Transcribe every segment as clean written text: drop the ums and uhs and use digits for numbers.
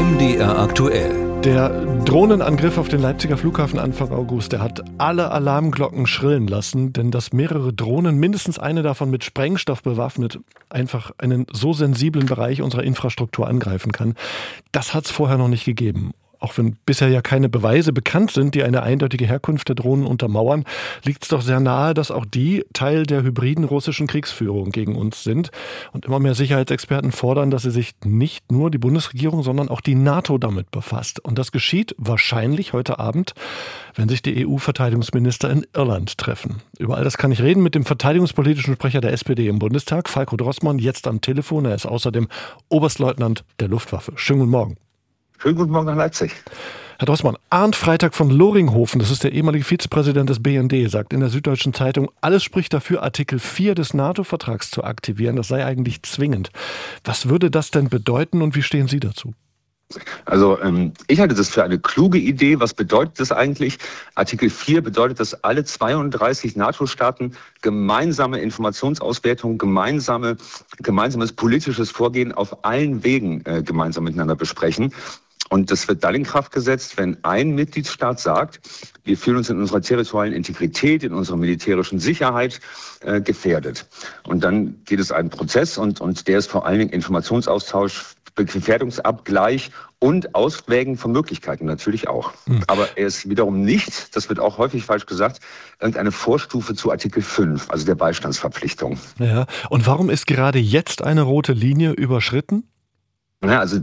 MDR aktuell. Der Drohnenangriff auf den Leipziger Flughafen Anfang August, der hat alle Alarmglocken schrillen lassen, denn dass mehrere Drohnen, mindestens eine davon mit Sprengstoff bewaffnet, einfach einen so sensiblen Bereich unserer Infrastruktur angreifen kann, das hat es vorher noch nicht gegeben. Auch wenn bisher ja keine Beweise bekannt sind, die eine eindeutige Herkunft der Drohnen untermauern, liegt es doch sehr nahe, dass auch die Teil der hybriden russischen Kriegsführung gegen uns sind. Und immer mehr Sicherheitsexperten fordern, dass sie sich nicht nur die Bundesregierung, sondern auch die NATO damit befasst. Und das geschieht wahrscheinlich heute Abend, wenn sich die EU-Verteidigungsminister in Irland treffen. Über all das kann ich reden mit dem verteidigungspolitischen Sprecher der SPD im Bundestag, Falko Drossmann, jetzt am Telefon. Er ist außerdem Oberstleutnant der Luftwaffe. Schönen guten Morgen. Schönen guten Morgen nach Leipzig. Herr Drossmann, Arndt Freitag von Loringhofen, das ist der ehemalige Vizepräsident des BND, sagt in der Süddeutschen Zeitung, alles spricht dafür, Artikel 4 des NATO-Vertrags zu aktivieren. Das sei eigentlich zwingend. Was würde das denn bedeuten und wie stehen Sie dazu? Also ich halte das für eine kluge Idee. Was bedeutet das eigentlich? Artikel 4 bedeutet, dass alle 32 NATO-Staaten gemeinsame Informationsauswertung, gemeinsames politisches Vorgehen auf allen Wegen gemeinsam miteinander besprechen. Und das wird dann in Kraft gesetzt, wenn ein Mitgliedstaat sagt, wir fühlen uns in unserer territorialen Integrität, in unserer militärischen Sicherheit gefährdet. Und dann geht es einen Prozess und der ist vor allen Dingen Informationsaustausch, Gefährdungsabgleich und Auswägen von Möglichkeiten natürlich auch. Aber er ist wiederum nicht, das wird auch häufig falsch gesagt, irgendeine Vorstufe zu Artikel 5, also der Beistandsverpflichtung. Ja. Und warum ist gerade jetzt eine rote Linie überschritten? Ja, also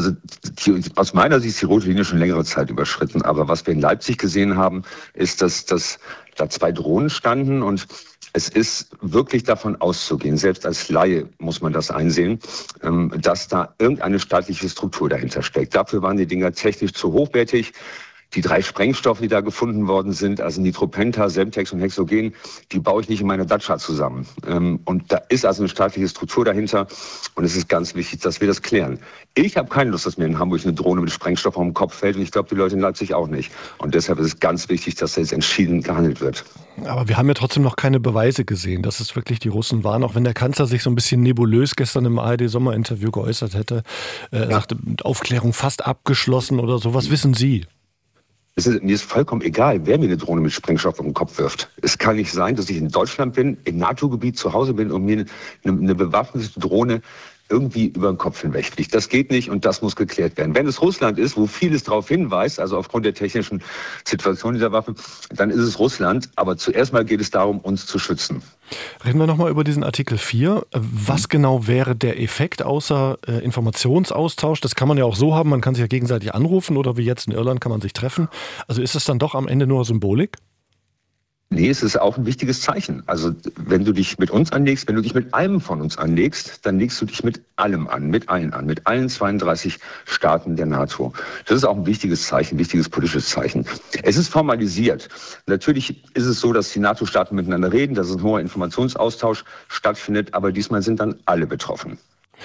aus meiner Sicht ist die rote Linie schon längere Zeit überschritten. Aber was wir in Leipzig gesehen haben, ist, dass da 2 Drohnen standen und es ist wirklich davon auszugehen, selbst als Laie muss man das einsehen, dass da irgendeine staatliche Struktur dahinter steckt. Dafür waren die Dinger technisch zu hochwertig. Die 3 Sprengstoffe, die da gefunden worden sind, also Nitropenta, Semtex und Hexogen, die baue ich nicht in meiner Dacia zusammen. Und da ist also eine staatliche Struktur dahinter und es ist ganz wichtig, dass wir das klären. Ich habe keine Lust, dass mir in Hamburg eine Drohne mit Sprengstoff auf den Kopf fällt und ich glaube, die Leute in Leipzig auch nicht. Und deshalb ist es ganz wichtig, dass da jetzt entschieden gehandelt wird. Aber wir haben ja trotzdem noch keine Beweise gesehen, dass es wirklich die Russen waren, auch wenn der Kanzler sich so ein bisschen nebulös gestern im ARD-Sommerinterview geäußert hätte. Er sagte, Aufklärung fast abgeschlossen oder so. Was wissen Sie? Mir ist vollkommen egal, wer mir eine Drohne mit Sprengstoff auf den Kopf wirft. Es kann nicht sein, dass ich in Deutschland bin, im NATO-Gebiet zu Hause bin und mir eine bewaffnete Drohne irgendwie über den Kopf hinwegfliegt. Das geht nicht und das muss geklärt werden. Wenn es Russland ist, wo vieles darauf hinweist, also aufgrund der technischen Situation dieser Waffe, dann ist es Russland. Aber zuerst mal geht es darum, uns zu schützen. Reden wir nochmal über diesen Artikel 4. Was genau wäre der Effekt außer Informationsaustausch? Das kann man ja auch so haben, man kann sich ja gegenseitig anrufen oder wie jetzt in Irland kann man sich treffen. Also ist es dann doch am Ende nur Symbolik? Nee, es ist auch ein wichtiges Zeichen. Also wenn du dich mit uns anlegst, wenn du dich mit einem von uns anlegst, dann legst du dich mit allem an, mit allen 32 Staaten der NATO. Das ist auch ein wichtiges Zeichen, ein wichtiges politisches Zeichen. Es ist formalisiert. Natürlich ist es so, dass die NATO-Staaten miteinander reden, dass ein hoher Informationsaustausch stattfindet, aber diesmal sind dann alle betroffen.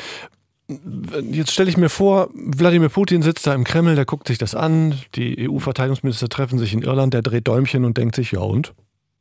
Jetzt stelle ich mir vor, Wladimir Putin sitzt da im Kreml, der guckt sich das an, die EU-Verteidigungsminister treffen sich in Irland, der dreht Däumchen und denkt sich, ja und?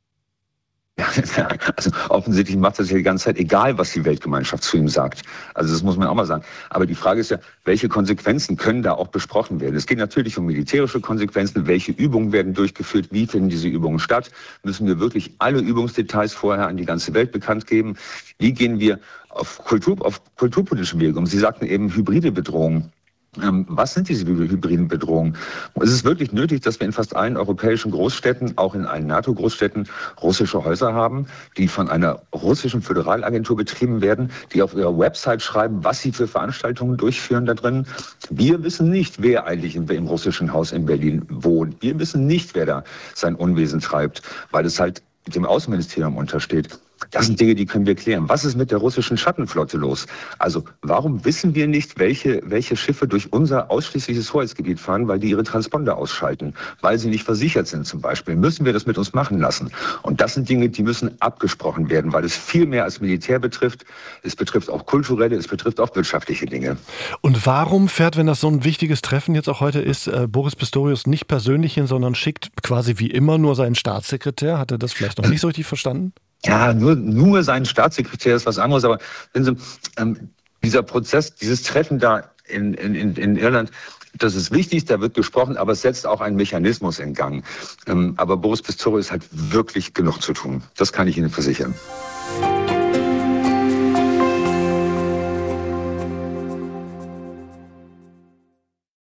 Ja, also offensichtlich macht das ja die ganze Zeit, egal was die Weltgemeinschaft zu ihm sagt. Also das muss man auch mal sagen. Aber die Frage ist ja, welche Konsequenzen können da auch besprochen werden? Es geht natürlich um militärische Konsequenzen. Welche Übungen werden durchgeführt? Wie finden diese Übungen statt? Müssen wir wirklich alle Übungsdetails vorher an die ganze Welt bekannt geben? Wie gehen wir auf kulturpolitische Wege um? Sie sagten eben hybride Bedrohungen. Was sind diese hybriden Bedrohungen? Es ist wirklich nötig, dass wir in fast allen europäischen Großstädten, auch in allen NATO-Großstädten, russische Häuser haben, die von einer russischen Föderalagentur betrieben werden, die auf ihrer Website schreiben, was sie für Veranstaltungen durchführen da drin. Wir wissen nicht, wer eigentlich im russischen Haus in Berlin wohnt. Wir wissen nicht, wer da sein Unwesen treibt, weil es halt dem Außenministerium untersteht. Das sind Dinge, die können wir klären. Was ist mit der russischen Schattenflotte los? Also warum wissen wir nicht, welche Schiffe durch unser ausschließliches Hoheitsgebiet fahren, weil die ihre Transponder ausschalten, weil sie nicht versichert sind zum Beispiel? Müssen wir das mit uns machen lassen? Und das sind Dinge, die müssen abgesprochen werden, weil es viel mehr als Militär betrifft. Es betrifft auch kulturelle, es betrifft auch wirtschaftliche Dinge. Und warum fährt, wenn das so ein wichtiges Treffen jetzt auch heute ist, Boris Pistorius nicht persönlich hin, sondern schickt quasi wie immer nur seinen Staatssekretär? Hat er das vielleicht noch nicht so richtig verstanden? Ja, nur sein Staatssekretär ist was anderes, aber wenn Sie, dieser Prozess, dieses Treffen da in Irland, das ist wichtig, da wird gesprochen, aber es setzt auch einen Mechanismus in Gang. Aber Boris Pistorius hat wirklich genug zu tun. Das kann ich Ihnen versichern.